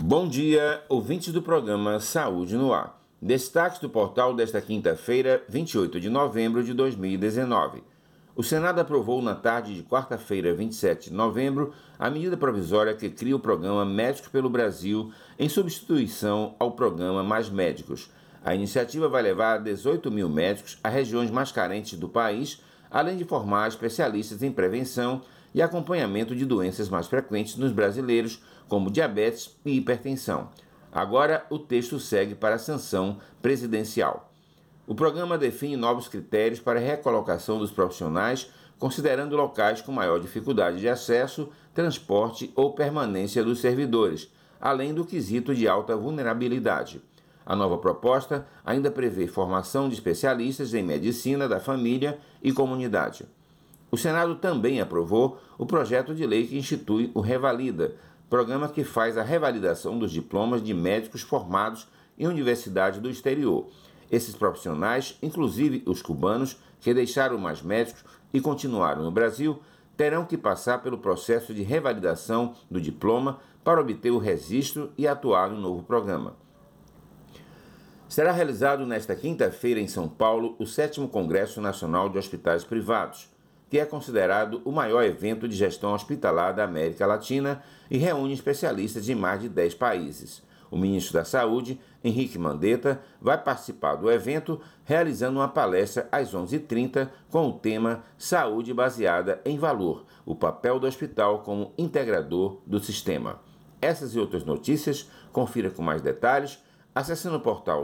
Bom dia, ouvintes do programa Saúde no Ar. Destaques do portal desta quinta-feira, 28 de novembro de 2019. O Senado aprovou na tarde de quarta-feira, 27 de novembro, a medida provisória que cria o programa Médicos pelo Brasil em substituição ao programa Mais Médicos. A iniciativa vai levar 18 mil médicos a regiões mais carentes do país, além de formar especialistas em prevenção e acompanhamento de doenças mais frequentes nos brasileiros, como diabetes e hipertensão. Agora, o texto segue para a sanção presidencial. O programa define novos critérios para a recolocação dos profissionais, considerando locais com maior dificuldade de acesso, transporte ou permanência dos servidores, além do quesito de alta vulnerabilidade. A nova proposta ainda prevê formação de especialistas em medicina da família e comunidade. O Senado também aprovou o projeto de lei que institui o Revalida, programa que faz a revalidação dos diplomas de médicos formados em universidade do exterior. Esses profissionais, inclusive os cubanos, que deixaram Mais Médicos e continuaram no Brasil, terão que passar pelo processo de revalidação do diploma para obter o registro e atuar no novo programa. Será realizado nesta quinta-feira em São Paulo o 7º Congresso Nacional de Hospitais Privados, que é considerado o maior evento de gestão hospitalar da América Latina e reúne especialistas de mais de 10 países. O ministro da Saúde, Henrique Mandetta, vai participar do evento realizando uma palestra às 11h30 com o tema Saúde baseada em valor, o papel do hospital como integrador do sistema. Essas e outras notícias, confira com mais detalhes, acessando o portal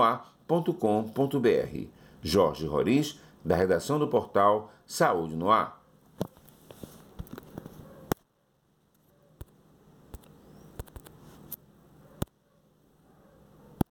saudenoar.com.br. Jorge Roriz, da redação do portal Saúde no Ar.